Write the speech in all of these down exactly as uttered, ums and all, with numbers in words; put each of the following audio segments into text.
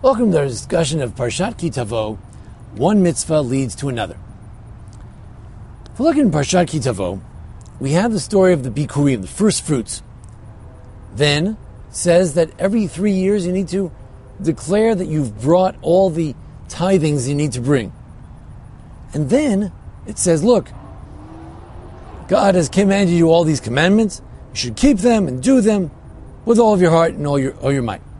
Welcome to our discussion of Parshat Ki Tavo. One mitzvah leads to another. If we look in Parshat Ki Tavo, we have the story of the Bikurim, the first fruits. Then it says that every three years you need to declare that you've brought all the tithings you need to bring. And then it says, look, God has commanded you all these commandments. You should keep them and do them with all of your heart and all your all your might.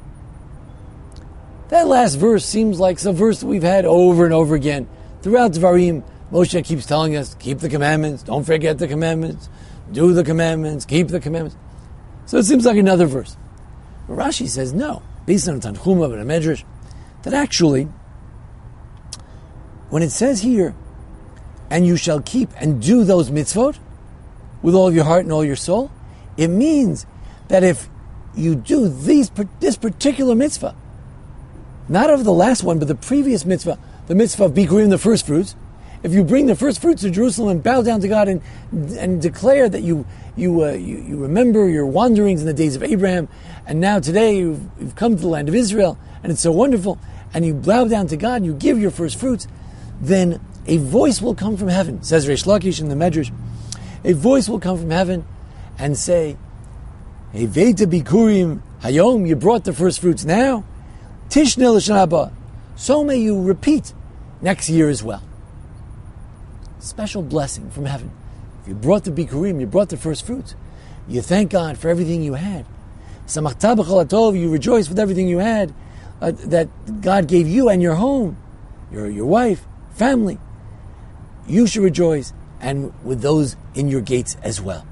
That last verse seems like it's a verse that we've had over and over again. Throughout Devarim, Moshe keeps telling us, keep the commandments, don't forget the commandments, do the commandments, keep the commandments. So it seems like another verse. But Rashi says no, based on Tanchuma and a Medrash, that actually, when it says here, and you shall keep and do those mitzvot with all of your heart and all your soul, it means that if you do these this particular mitzvah, not of the last one, but the previous mitzvah, the mitzvah of Bikurim, the first fruits. If you bring the first fruits to Jerusalem and bow down to God and and declare that you you, uh, you you remember your wanderings in the days of Abraham, and now today you've, you've come to the land of Israel, and it's so wonderful, and you bow down to God and you give your first fruits, then a voice will come from heaven, says Reish Lakish in the Medrash. A voice will come from heaven and say, Heveita Bikurim Hayom, you brought the first fruits now. Tishnei l'shana haba, so may you repeat next year as well. Special blessing from heaven. If you brought the Bikurim, you brought the first fruits, you thank God for everything you had. Samachta b'chol hatov, you rejoice with everything you had uh, that God gave you and your home, your your wife, family. You should rejoice, and with those in your gates as well.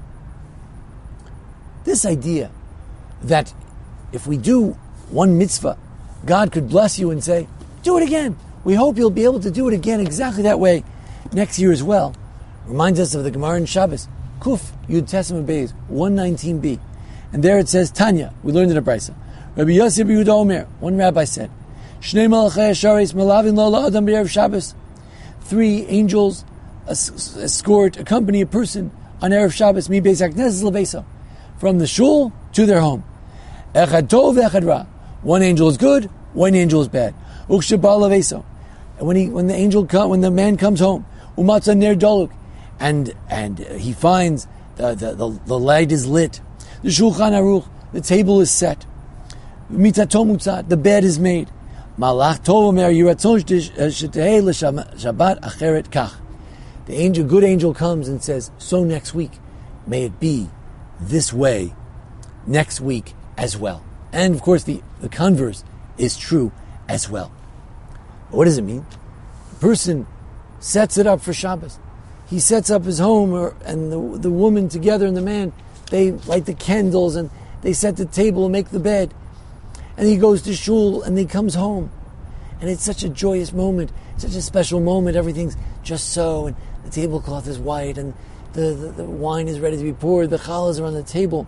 This idea that if we do one mitzvah, God could bless you and say, do it again. We hope you'll be able to do it again exactly that way next year as well. Reminds us of the Gemara in Shabbos, Kuf Yud Testament Beis one nineteen b. And there it says, Tanya, we learned in a Brisa. Rabbi Yossi Bar Yehuda Omer, one rabbi said, Shnei Malachei Hasharis Malavin Lo La'adam B'erev Shabbos. Three angels escort, accompany a person on Erev Shabbos, Mi Beis HaKnesses L'Beisa, from the shul to their home. Echad Tov Echad Ra. One angel is good, one angel is bad. And when he, when the angel come, when the man comes home, umatza ner doluk, and and he finds the, the the the light is lit, the shulchan aruch, the table is set, mitato mutzat, the bed is made. Malach tov omer yiratzon shetehei l'shabbat acheret kach. The angel, good angel, comes and says, so next week, may it be this way, next week as well. And of course, the, the converse is true as well. What does it mean? The person sets it up for Shabbos. He sets up his home, or, and the, the woman together and the man, they light the candles and they set the table and make the bed. And he goes to shul and he comes home. And it's such a joyous moment, such a special moment. Everything's just so, and the tablecloth is white, and the, the, the wine is ready to be poured, the challahs are on the table.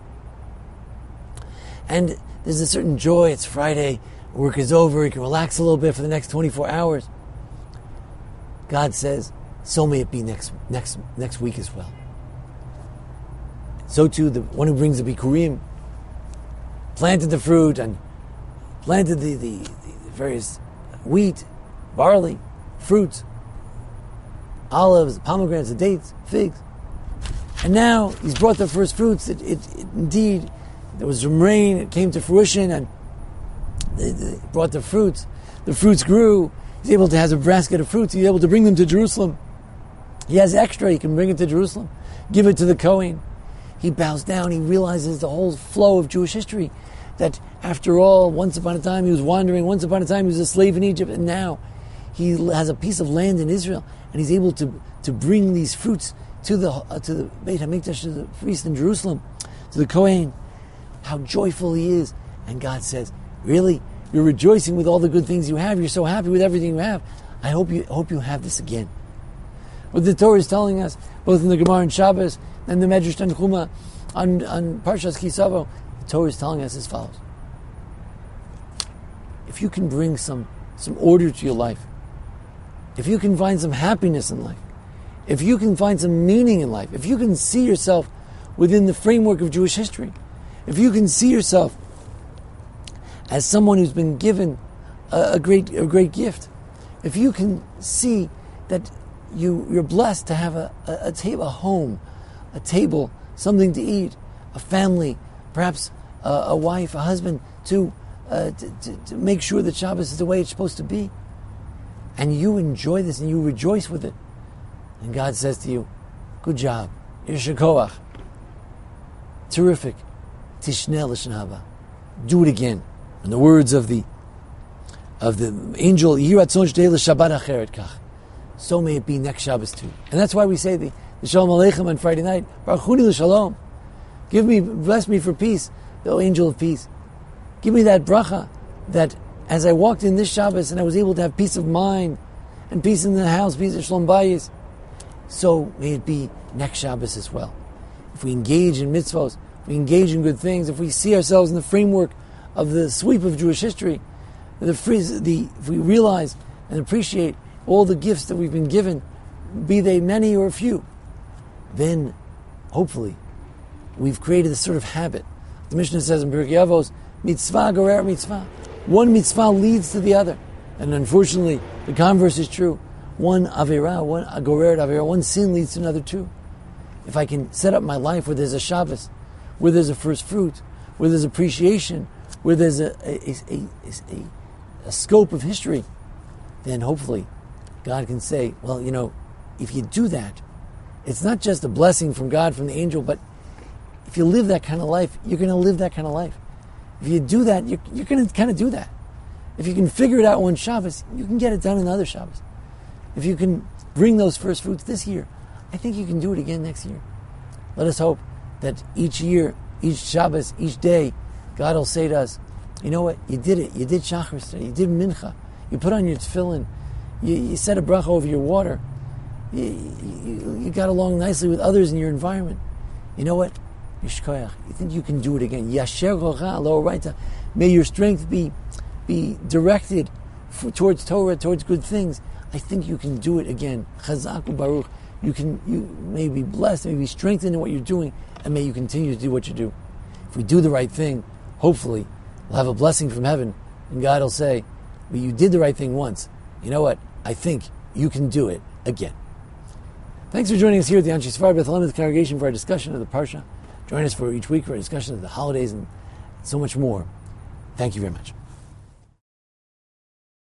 And there's a certain joy. It's Friday, work is over, you can relax a little bit for the next twenty-four hours. God says, so may it be next next next week as well. So too, the one who brings the Bikurim planted the fruit and planted the, the, the various wheat, barley, fruits, olives, pomegranates, the dates, figs. And now he's brought the first fruits. It, it, it indeed, there was some rain, it came to fruition, and they, they brought the fruits. The fruits grew. He's able to have a basket of fruits. He's able to bring them to Jerusalem. He has extra. He can bring it to Jerusalem, give it to the Kohen. He bows down. He realizes the whole flow of Jewish history, that after all, once upon a time he was wandering, once upon a time he was a slave in Egypt, and now he has a piece of land in Israel, and he's able to, to bring these fruits to the uh, to the Beit HaMikdash, to the priest in Jerusalem, to the Kohen. How joyful he is. And God says, really? You're rejoicing with all the good things you have. You're so happy with everything you have. I hope you hope you have this again. What the Torah is telling us, both in the Gemara and Shabbos and the Medrash Tanchuma on, on Parshas Ki Tavo, the Torah is telling us as follows. If you can bring some, some order to your life, if you can find some happiness in life, if you can find some meaning in life, if you can see yourself within the framework of Jewish history, if you can see yourself as someone who's been given a, a great a great gift. If you can see that you you're blessed to have a a, a table, a home, a table, something to eat, a family, perhaps a, a wife, a husband, to, uh, to, to to make sure that Shabbos is the way it's supposed to be, and you enjoy this and you rejoice with it, and God says to you, "Good job, Yesher Koach, terrific, Tishneh l'shana haba, do it again." In the words of the of the angel, "Yeh ratzon shteh l'Shabbat acheret kach," so may it be next Shabbos too. And that's why we say the, the Shalom Aleichem on Friday night. Baruch Huni l'Shalom. Give me, bless me for peace, the angel of peace. Give me that bracha that as I walked in this Shabbos and I was able to have peace of mind and peace in the house, peace of Shalom Bayis, so may it be next Shabbos as well. If we engage in mitzvos, if we engage in good things, if we see ourselves in the framework of the sweep of Jewish history, the, the if we realize and appreciate all the gifts that we've been given, be they many or few, then hopefully we've created this sort of habit. The Mishnah says in Pirkei Avos, mitzvah gorer mitzvah. One mitzvah leads to the other. And unfortunately, the converse is true. One avera, one gorer avera, one sin leads to another too. If I can set up my life where there's a Shabbos, where there's a first fruit, where there's appreciation, where there's a, a, a, a, a scope of history, then hopefully God can say, well, you know, if you do that, it's not just a blessing from God, from the angel, but if you live that kind of life, you're going to live that kind of life. If you do that, you're, you're going to kind of do that. If you can figure it out one Shabbos, you can get it done in other Shabbos. If you can bring those first fruits this year, I think you can do it again next year. Let us hope that each year, each Shabbos, each day, God will say to us, you know what, you did it. You did Shacharis today. You did Mincha. You put on your tefillin. You, you said a bracha over your water. You, you, you got along nicely with others in your environment. You know what? Yishkoyach. You think you can do it again. Yasher rocha lo oraita. May your strength be be directed for, towards Torah, towards good things. I think you can do it again. Chazak u'baruch. You can. You may be blessed. May be strengthened in what you're doing, and may you continue to do what you do. If we do the right thing, hopefully, we'll have a blessing from heaven, and God will say, well, you did the right thing once. You know what? I think you can do it again. Thanks for joining us here at the Anshe Sefard Beth Elameth congregation for our discussion of the Parsha. Join us for each week for a discussion of the holidays and so much more. Thank you very much.